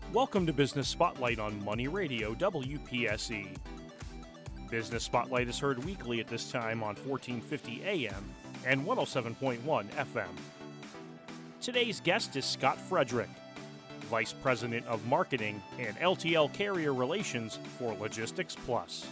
Welcome to Business Spotlight on Money Radio, WPSE. Business Spotlight is heard weekly at this time on 1450 AM and 107.1 FM. Today's guest is Scott Frederick, Vice President of Marketing and LTL Carrier Relations for Logistics Plus.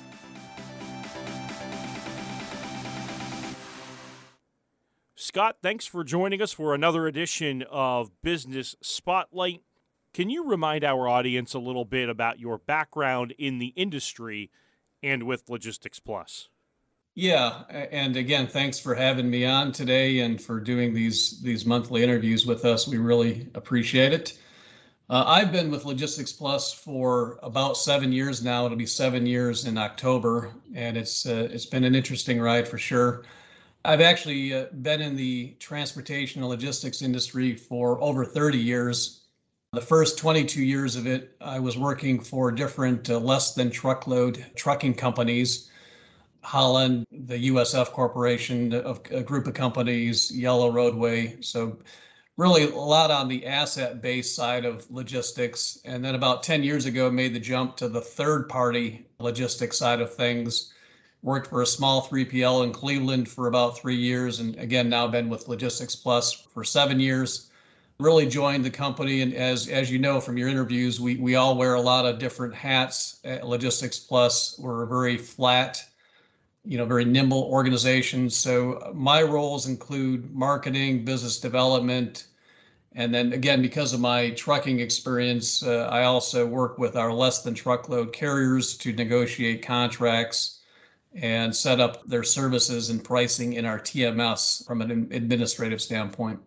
Scott, thanks for joining us for another edition of Business Spotlight. Can you remind our audience a little bit about your background in the industry and with Logistics Plus? Yeah, and again, thanks for having me on today and for doing these monthly interviews with us. We really appreciate it. I've been with Logistics Plus for about 7 years now. It'll be 7 years in October, and it's been an interesting ride for sure. I've actually been in the transportation and logistics industry for over 30 years. The first 22 years of it, I was working for different less than truckload trucking companies, Holland, the USF Corporation, a group of companies, Yellow Roadway. So really a lot on the asset-based side of logistics. And then about 10 years ago, made the jump to the third-party logistics side of things. Worked for a small 3PL in Cleveland for about 3 years. And again, now been with Logistics Plus for 7 years. Really joined the company, and as you know from your interviews, we all wear a lot of different hats at Logistics Plus. We're a very flat, very nimble organization. So my roles include marketing, business development, and then again, because of my trucking experience, I also work with our less than truckload carriers to negotiate contracts and set up their services and pricing in our TMS from an administrative standpoint.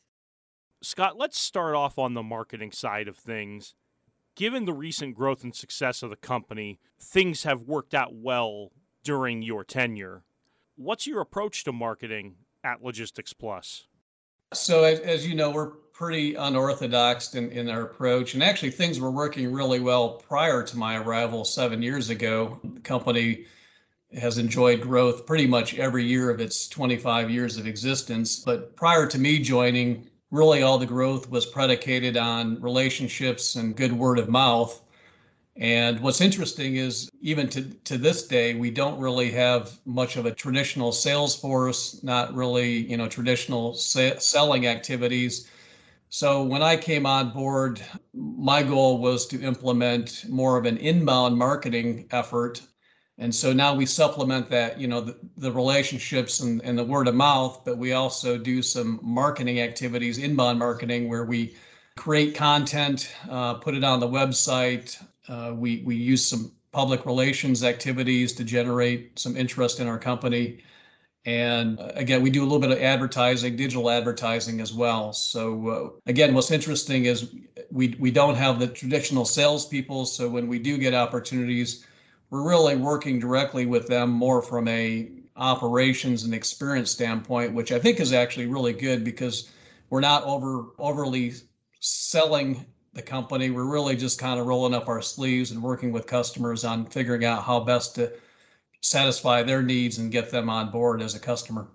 Scott, let's start off on the marketing side of things. Given the recent growth and success of the company, things have worked out well during your tenure. What's your approach to marketing at Logistics Plus? So as you know, we're pretty unorthodox in our approach. And actually, things were working really well prior to my arrival 7 years ago. The company has enjoyed growth pretty much every year of its 25 years of existence. But prior to me joining, really all the growth was predicated on relationships and good word of mouth. And what's interesting is even to this day, we don't really have much of a traditional sales force, not really, traditional selling activities. So when I came on board, my goal was to implement more of an inbound marketing effort. And so now we supplement that, the relationships and the word of mouth, but we also do some marketing activities, inbound marketing, where we create content, put it on the website. We use some public relations activities to generate some interest in our company. And again, we do a little bit of advertising, digital advertising as well. So again, what's interesting is we don't have the traditional salespeople. So when we do get opportunities, we're really working directly with them more from a operations and experience standpoint, which I think is actually really good because we're not overly selling the company. We're really just kind of rolling up our sleeves and working with customers on figuring out how best to satisfy their needs and get them on board as a customer.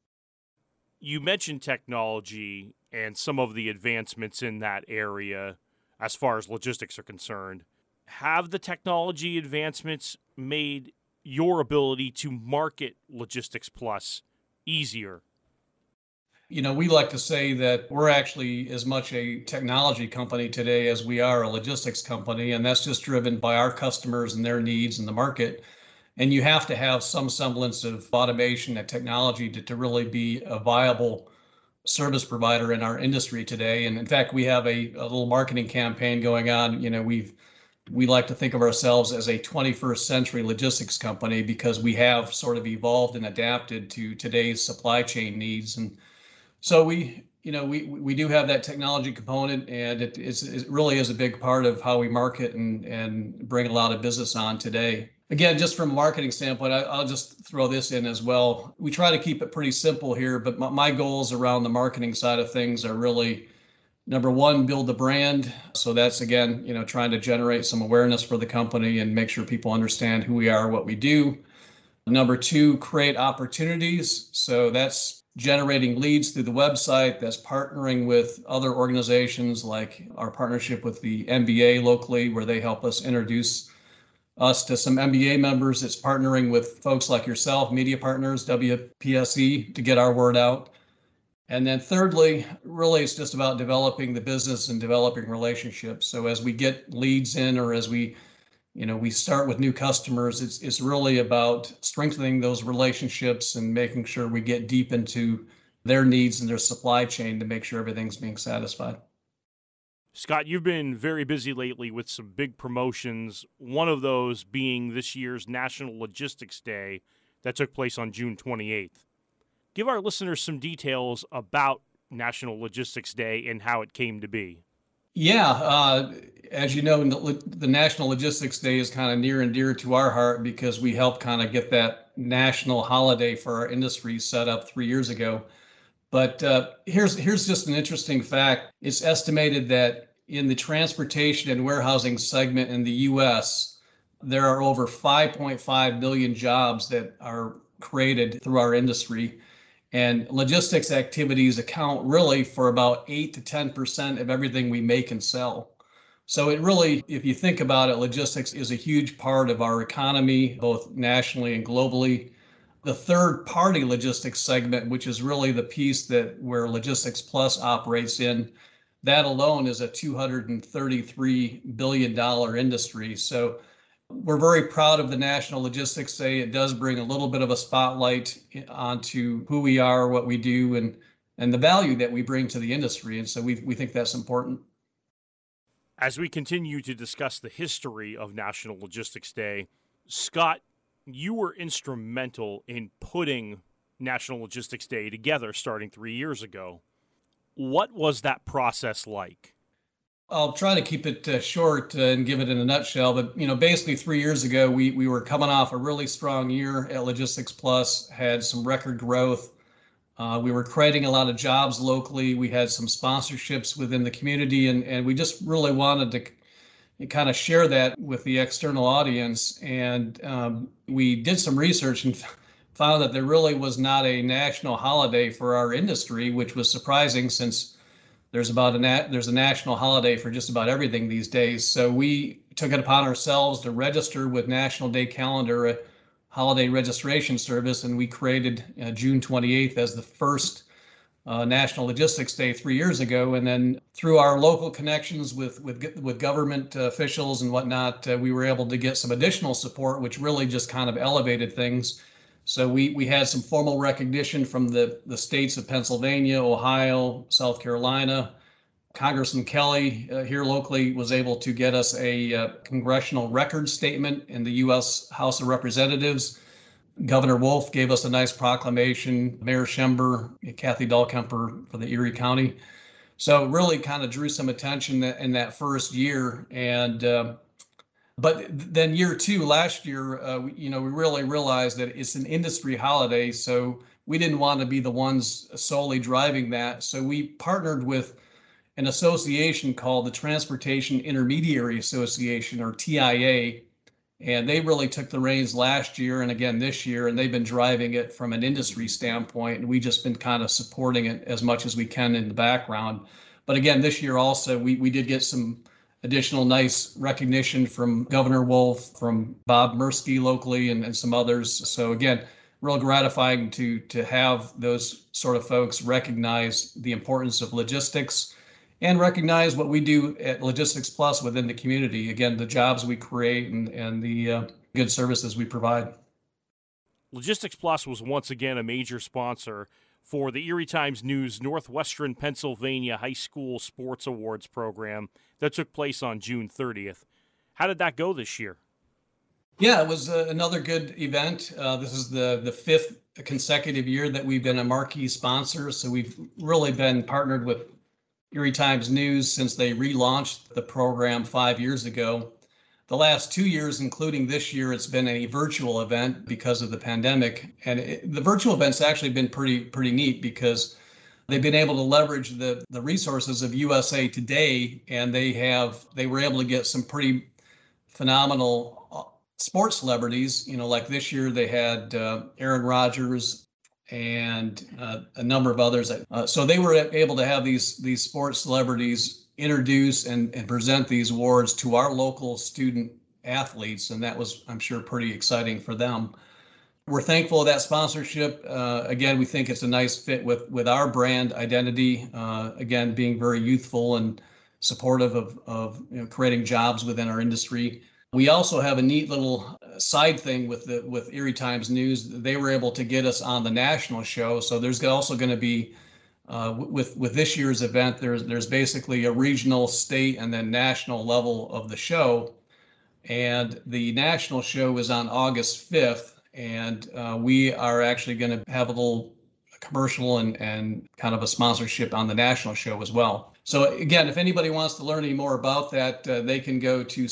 You mentioned technology and some of the advancements in that area as far as logistics are concerned. Have the technology advancements made your ability to market Logistics Plus easier? We like to say that we're actually as much a technology company today as we are a logistics company, and that's just driven by our customers and their needs in the market. And you have to have some semblance of automation and technology to really be a viable service provider in our industry today. And in fact, we have a little marketing campaign going on. We like to think of ourselves as a 21st century logistics company because we have sort of evolved and adapted to today's supply chain needs. And so we do have that technology component, and it really is a big part of how we market and bring a lot of business on today. Again, just from a marketing standpoint, I'll just throw this in as well. We try to keep it pretty simple here, but my goals around the marketing side of things are really, number one, build the brand. So that's, again, trying to generate some awareness for the company and make sure people understand who we are, what we do. Number two, create opportunities. So that's generating leads through the website. That's partnering with other organizations like our partnership with the NBA locally, where they help us introduce us to some NBA members. It's partnering with folks like yourself, media partners, WPSE, to get our word out. And then thirdly, really, it's just about developing the business and developing relationships. So as we get leads in, or as we start with new customers, it's really about strengthening those relationships and making sure we get deep into their needs and their supply chain to make sure everything's being satisfied. Scott, you've been very busy lately with some big promotions, one of those being this year's National Logistics Day that took place on June 28th. Give our listeners some details about National Logistics Day and how it came to be. Yeah, as you know, the National Logistics Day is kind of near and dear to our heart because we helped kind of get that national holiday for our industry set up 3 years ago. But here's just an interesting fact. It's estimated that in the transportation and warehousing segment in the U.S., there are over 5.5 million jobs that are created through our industry. And logistics activities account really for about 8 to 10% of everything we make and sell. So it really, if you think about it, logistics is a huge part of our economy, both nationally and globally. The third party logistics segment, which is really the piece where Logistics Plus operates in, that alone is a $233 billion industry. So we're very proud of the National Logistics Day. It does bring a little bit of a spotlight onto who we are, what we do, and the value that we bring to the industry. And so we think that's important. As we continue to discuss the history of National Logistics Day, Scott, you were instrumental in putting National Logistics Day together starting 3 years ago. What was that process like? I'll try to keep it short and give it in a nutshell. But, basically 3 years ago, we were coming off a really strong year at Logistics Plus, had some record growth. We were creating a lot of jobs locally. We had some sponsorships within the community, and we just really wanted to kind of share that with the external audience. And we did some research and found that there really was not a national holiday for our industry, which was surprising since there's a national holiday for just about everything these days. So we took it upon ourselves to register with National Day Calendar, a holiday registration service, and we created June 28th as the first National Logistics Day 3 years ago. And then through our local connections with government officials and whatnot, we were able to get some additional support, which really just kind of elevated things. So we had some formal recognition from the states of Pennsylvania, Ohio, South Carolina. Congressman Kelly here locally was able to get us a congressional record statement in the U.S. House of Representatives. Governor Wolf gave us a nice proclamation, Mayor Schember, Kathy Dahlkemper for the Erie County. So it really kind of drew some attention in that first year. And but then year two, last year, we really realized that it's an industry holiday. So we didn't want to be the ones solely driving that. So we partnered with an association called the Transportation Intermediary Association, or TIA. And they really took the reins last year and again this year, and they've been driving it from an industry standpoint. And we've just been kind of supporting it as much as we can in the background. But again, this year also, we did get some additional nice recognition from Governor Wolf, from Bob Mursky locally, and some others. So again, real gratifying to have those sort of folks recognize the importance of logistics and recognize what we do at Logistics Plus within the community. Again, the jobs we create and the good services we provide. Logistics Plus was once again a major sponsor for the Erie Times News Northwestern Pennsylvania High School Sports Awards program that took place on June 30th. How did that go this year? Yeah, it was another good event. This is the fifth consecutive year that we've been a marquee sponsor. So we've really been partnered with Erie Times News since they relaunched the program 5 years ago. The last 2 years, including this year, it's been a virtual event because of the pandemic. And the virtual event's actually been pretty neat because they've been able to leverage the resources of USA Today, and they were able to get some pretty phenomenal sports celebrities. Like this year they had Aaron Rodgers and a number of others. So they were able to have these sports celebrities introduce and present these awards to our local student athletes, and that was, I'm sure, pretty exciting for them. We're thankful of that sponsorship. Again, we think it's a nice fit with our brand identity. Again, being very youthful and supportive of creating jobs within our industry. We also have a neat little side thing with Erie Times News. They were able to get us on the national show. So there's also going to be with this year's event, there's basically a regional, state, and then national level of the show. And the national show is on August 5th. And we are actually going to have a little commercial and kind of a sponsorship on the national show as well. So again, if anybody wants to learn any more about that, they can go to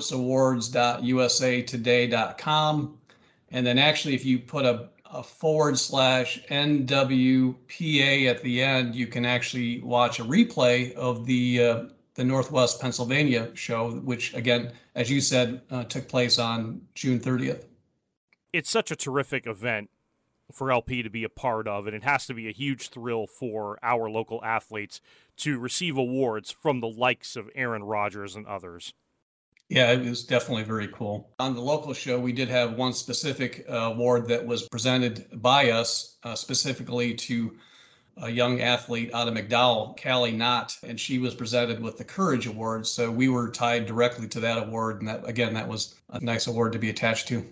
sportsawards.usatoday.com. And then actually, if you put a /NWPA at the end, you can actually watch a replay of the Northwest Pennsylvania show, which again, as you said, took place on June 30th. It's such a terrific event for LP to be a part of, and it has to be a huge thrill for our local athletes to receive awards from the likes of Aaron Rodgers and others. Yeah, it was definitely very cool. On the local show, we did have one specific award that was presented by us specifically to a young athlete out of McDowell, Callie Knott, and she was presented with the Courage Award. So we were tied directly to that award, and that was a nice award to be attached to.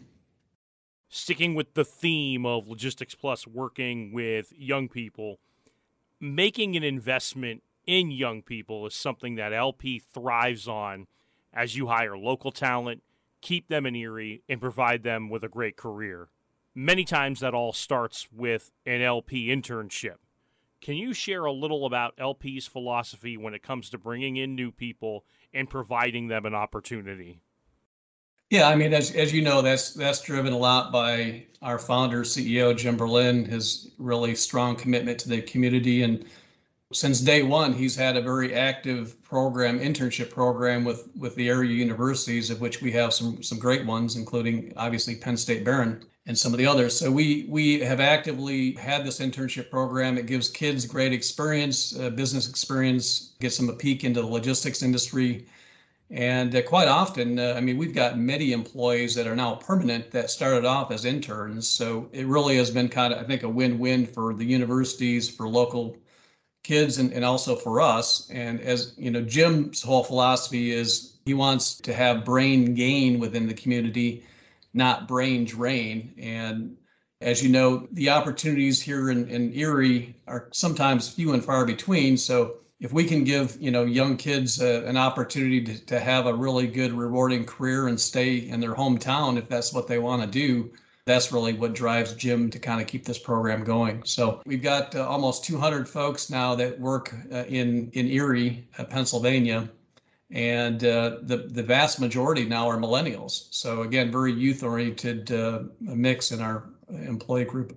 Sticking with the theme of Logistics Plus working with young people, making an investment in young people is something that LP thrives on as you hire local talent, keep them in Erie, and provide them with a great career. Many times that all starts with an LP internship. Can you share a little about LP's philosophy when it comes to bringing in new people and providing them an opportunity? Yeah, I mean, as you know, that's driven a lot by our founder, CEO, Jim Berlin, his really strong commitment to the community. And since day one, he's had a very active internship program with the area universities, of which we have some great ones, including obviously Penn State Barron and some of the others. So we have actively had this internship program. It gives kids great experience, business experience, gets them a peek into the logistics industry. And quite often, we've got many employees that are now permanent that started off as interns. So it really has been kind of, I think, a win-win for the universities, for local kids, and also for us. And as you know, Jim's whole philosophy is he wants to have brain gain within the community, not brain drain. And as you know, the opportunities here in Erie are sometimes few and far between. So if we can give young kids an opportunity to have a really good, rewarding career and stay in their hometown, if that's what they want to do, that's really what drives Jim to kind of keep this program going. So we've got almost 200 folks now that work in Erie, Pennsylvania, and the vast majority now are millennials. So again, very youth-oriented mix in our employee group.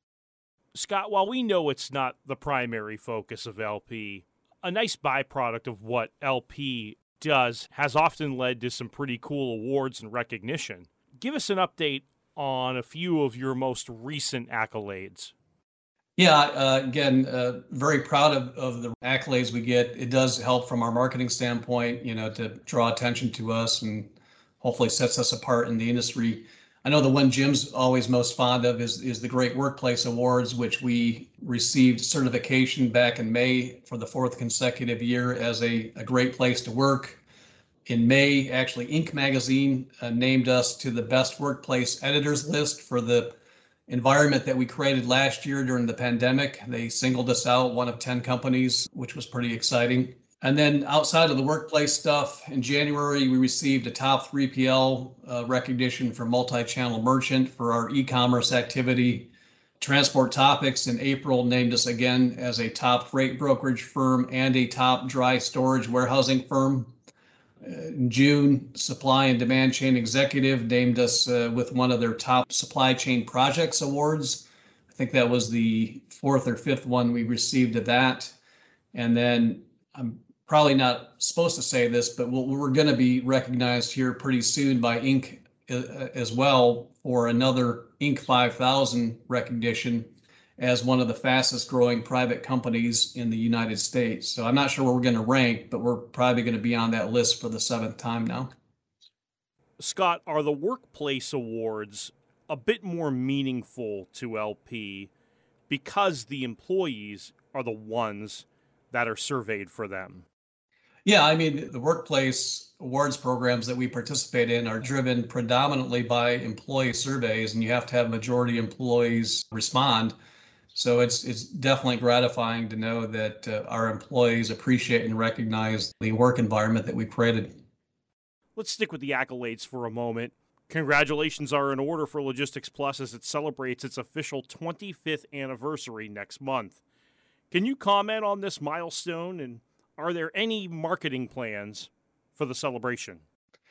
Scott, while we know it's not the primary focus of LP, a nice byproduct of what LP does has often led to some pretty cool awards and recognition. Give us an update on a few of your most recent accolades. Yeah, again, very proud of the accolades we get. It does help from our marketing standpoint, to draw attention to us and hopefully sets us apart in the industry. I know the one Jim's always most fond of is the Great Workplace Awards, which we received certification back in May for the 4th consecutive year as a great place to work. In May, actually, Inc. magazine named us to the best workplace editors list for the environment that we created last year during the pandemic. They singled us out, one of 10 companies, which was pretty exciting. And then outside of the workplace stuff, in January, we received a top 3PL recognition for multi-channel merchant for our e-commerce activity. Transport Topics in April named us again as a top freight brokerage firm and a top dry storage warehousing firm. In June, Supply and Demand Chain Executive named us with one of their top supply chain projects awards. I think that was the 4th or 5th one we received of that. And then I'm probably not supposed to say this, but we're going to be recognized here pretty soon by Inc. as well for another Inc. 5000 recognition. as one of the fastest growing private companies in the United States. So I'm not sure where we're going to rank, but we're probably going to be on that list for the seventh time now. Scott, are the workplace awards a bit more meaningful to LP because the employees are the ones that are surveyed for them? Yeah, I mean, the workplace awards programs that we participate in are driven predominantly by employee surveys, and you have to have majority employees respond. So it's definitely gratifying to know that our employees appreciate and recognize the work environment that we created. Let's stick with the accolades for a moment. Congratulations are in order for Logistics Plus as it celebrates its official 25th anniversary next month. Can you comment on this milestone, and are there any marketing plans for the celebration?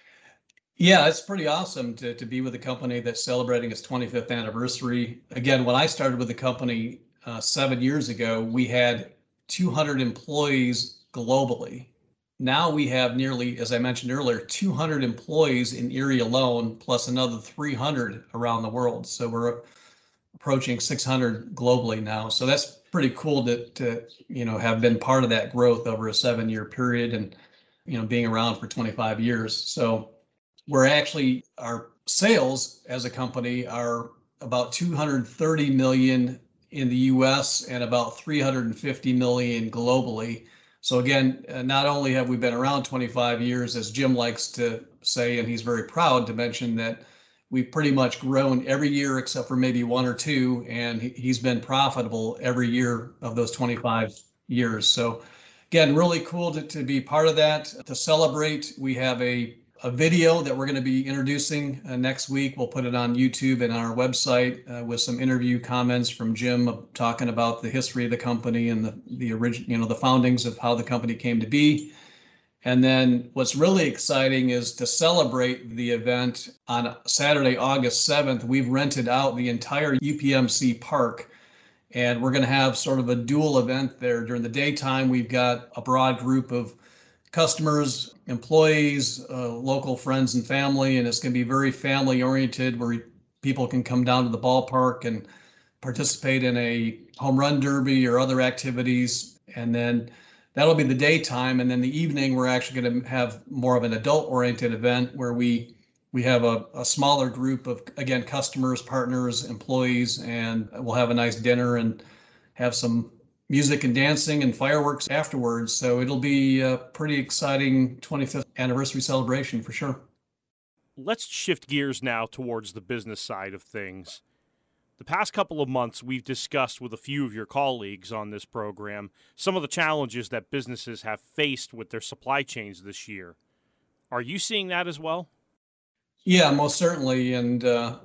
Yeah, it's pretty awesome to be with a company that's celebrating its 25th anniversary. Again, when I started with the company 7 years ago, we had 200 employees globally. Now we have nearly, as I mentioned earlier, 200 employees in Erie alone, plus another 300 around the world. So we're approaching 600 globally now. So that's pretty cool to have been part of that growth over a 7-year period, and being around for 25 years. So we're actually, our sales as a company are about 230 million in the US and about 350 million globally. So again, not only have we been around 25 years, as Jim likes to say, and he's very proud to mention that we've pretty much grown every year except for maybe one or two, and he's been profitable every year of those 25 years. So again, really cool to be part of that. To celebrate, we have a video that we're going to be introducing next week. We'll put it on YouTube and on our website with some interview comments from Jim talking about the history of the company and the original, the foundings of how the company came to be. And then what's really exciting is to celebrate the event on Saturday, August 7th. We've rented out the entire UPMC park, and we're going to have sort of a dual event there. During the daytime, we've got a broad group of customers, employees, local friends and family, and it's going to be very family oriented, where people can come down to the ballpark and participate in a home run derby or other activities. And then that'll be the daytime. And then the evening, we're actually going to have more of an adult oriented event where we have a smaller group of, again, customers, partners, employees, and we'll have a nice dinner and have some music and dancing and fireworks afterwards. So it'll be a pretty exciting 25th anniversary celebration for sure. Let's shift gears now towards the business side of things. The past couple of months, we've discussed with a few of your colleagues on this program some of the challenges that businesses have faced with their supply chains this year. Are you seeing that as well? Yeah, most certainly. And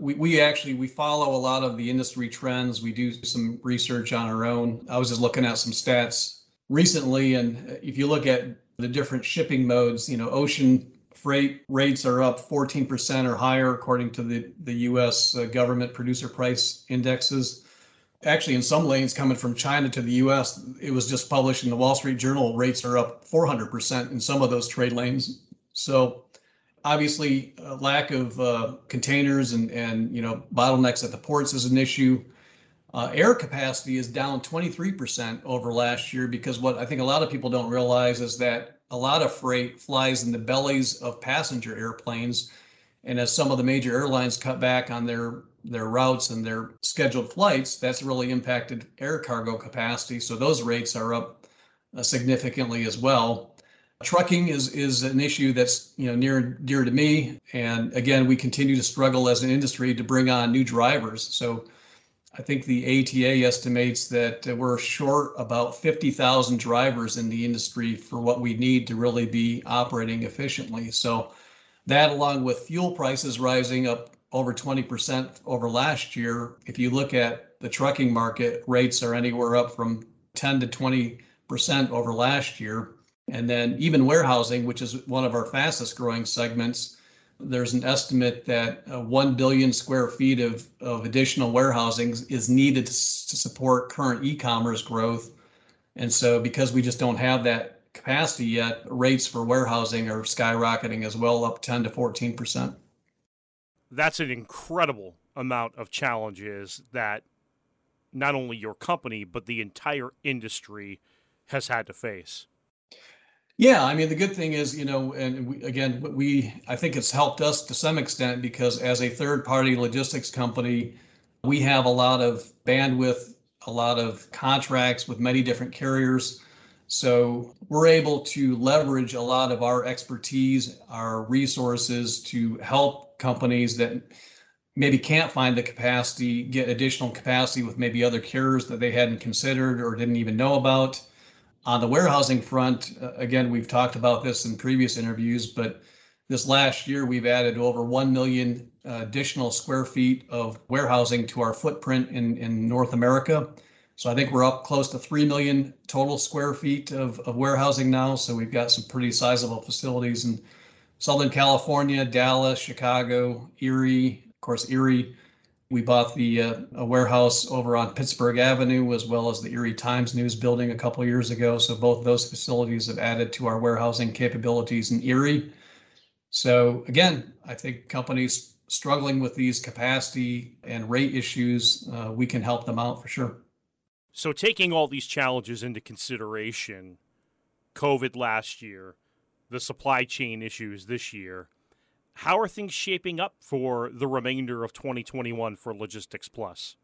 we follow a lot of the industry trends. We do some research on our own. I was just looking at some stats recently, and if you look at the different shipping modes, ocean freight rates are up 14% or higher according to the U.S. Government producer price indexes. Actually, in some lanes coming from China to the U.S., it was just published in the Wall Street Journal, rates are up 400% in some of those trade lanes. So obviously, lack of containers and bottlenecks at the ports is an issue. Air capacity is down 23% over last year, because what I think a lot of people don't realize is that a lot of freight flies in the bellies of passenger airplanes. And as some of the major airlines cut back on their routes and their scheduled flights, that's really impacted air cargo capacity. So those rates are up significantly as well. Trucking is an issue that's near and dear to me. And again, we continue to struggle as an industry to bring on new drivers. So I think the ATA estimates that we're short about 50,000 drivers in the industry for what we need to really be operating efficiently. So that, along with fuel prices rising up over 20% over last year, if you look at the trucking market, rates are anywhere up from 10 to 20% over last year. And then even warehousing, which is one of our fastest growing segments, there's an estimate that 1 billion square feet of additional warehousing is needed to support current e-commerce growth. And so because we just don't have that capacity yet, rates for warehousing are skyrocketing as well, up 10 to 14%. That's an incredible amount of challenges that not only your company, but the entire industry has had to face. Yeah, I mean, the good thing is, and I think it's helped us to some extent because as a third party logistics company, we have a lot of bandwidth, a lot of contracts with many different carriers. So we're able to leverage a lot of our expertise, our resources to help companies that maybe can't find the capacity, get additional capacity with maybe other carriers that they hadn't considered or didn't even know about. On the warehousing front, again, we've talked about this in previous interviews, but this last year we've added over 1 million additional square feet of warehousing to our footprint in North America. So I think we're up close to 3 million total square feet of warehousing now. So we've got some pretty sizable facilities in Southern California, Dallas, Chicago, Erie. Of course, Erie, we bought a warehouse over on Pittsburgh Avenue, as well as the Erie Times News building a couple of years ago. So both those facilities have added to our warehousing capabilities in Erie. So again, I think companies struggling with these capacity and rate issues, we can help them out for sure. So taking all these challenges into consideration, COVID last year, the supply chain issues this year, how are things shaping up for the remainder of 2021 for Logistics Plus?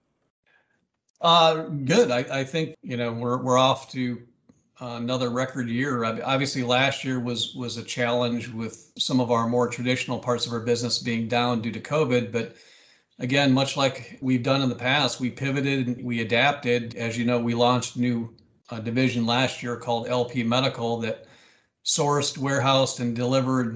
Good. I think, we're off to another record year. Obviously, last year was a challenge with some of our more traditional parts of our business being down due to COVID. But again, much like we've done in the past, we pivoted and we adapted. As you know, we launched a new division last year called LP Medical that sourced, warehoused, and delivered,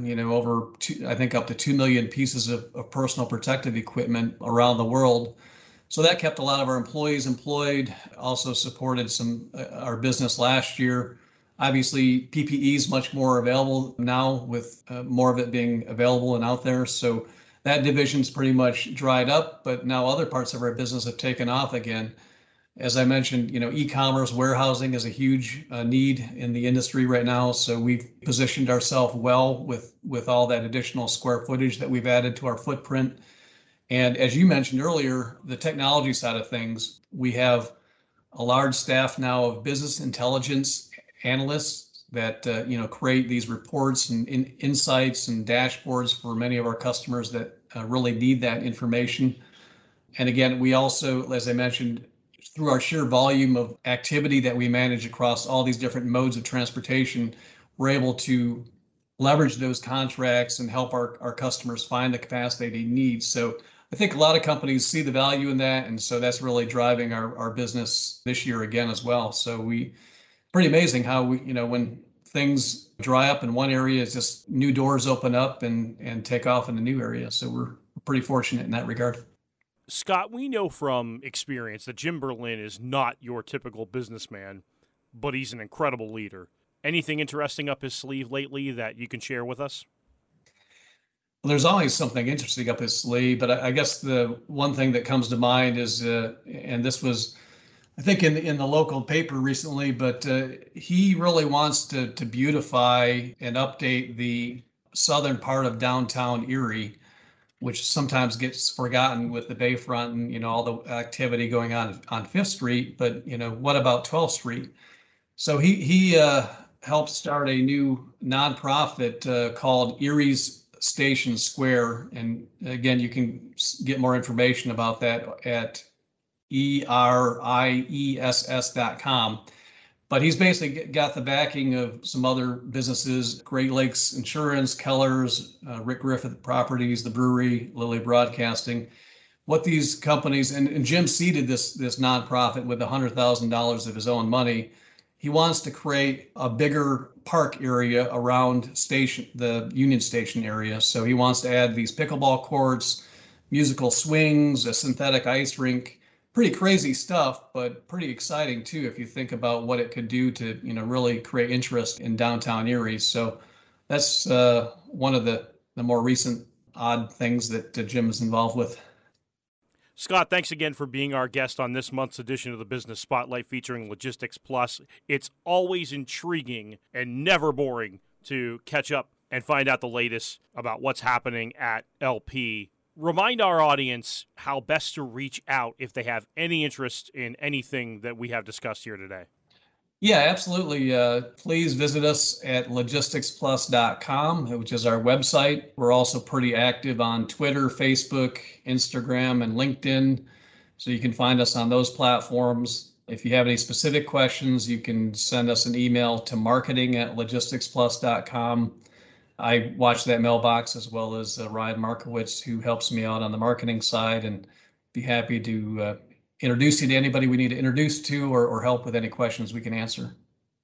up to 2 million pieces of personal protective equipment around the world. So that kept a lot of our employees employed, also supported our business last year. Obviously, PPE is much more available now with more of it being available and out there. So that division's pretty much dried up, but now other parts of our business have taken off again. As I mentioned, e-commerce warehousing is a huge need in the industry right now. So we've positioned ourselves well with all that additional square footage that we've added to our footprint. And as you mentioned earlier, the technology side of things, we have a large staff now of business intelligence analysts that create these reports and insights and dashboards for many of our customers that really need that information. And again, we also, as I mentioned, through our sheer volume of activity that we manage across all these different modes of transportation, we're able to leverage those contracts and help our customers find the capacity they need. So I think a lot of companies see the value in that. And so that's really driving our business this year again as well. So pretty amazing how when things dry up in one area, it's just new doors open up and take off in a new area. So we're pretty fortunate in that regard. Scott, we know from experience that Jim Berlin is not your typical businessman, but he's an incredible leader. Anything interesting up his sleeve lately that you can share with us? Well, there's always something interesting up his sleeve, but I guess the one thing that comes to mind is, and this was, I think, in the local paper recently, but he really wants to beautify and update the southern part of downtown Erie, which sometimes gets forgotten with the Bayfront and all the activity going on Fifth Street. But what about 12th Street? So he helped start a new nonprofit called Erie's Station Square, and again, you can get more information about that at eriess.com. But he's basically got the backing of some other businesses, Great Lakes Insurance, Keller's, Rick Griffith Properties, the brewery, Lilly Broadcasting. What these companies, and Jim seeded this nonprofit with $100,000 of his own money. He wants to create a bigger park area around the Union Station area. So he wants to add these pickleball courts, musical swings, a synthetic ice rink. Pretty crazy stuff, but pretty exciting too if you think about what it could do to really create interest in downtown Erie. So that's one of the more recent odd things that Jim is involved with. Scott, thanks again for being our guest on this month's edition of the Business Spotlight featuring Logistics Plus. It's always intriguing and never boring to catch up and find out the latest about what's happening at LP remind our audience how best to reach out if they have any interest in anything that we have discussed here today. Yeah, absolutely. Please visit us at logisticsplus.com, which is our website. We're also pretty active on Twitter, Facebook, Instagram, and LinkedIn. So you can find us on those platforms. If you have any specific questions, you can send us an email to marketing@logisticsplus.com. I watch that mailbox, as well as Ryan Markowitz, who helps me out on the marketing side, and be happy to introduce you to anybody we need to introduce to, or help with any questions we can answer.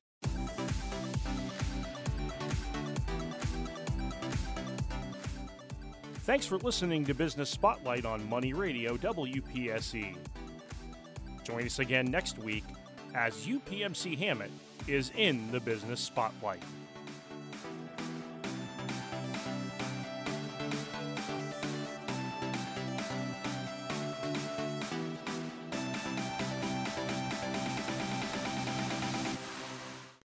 Thanks for listening to Business Spotlight on Money Radio WPSE. Join us again next week as UPMC Hammett is in the Business Spotlight.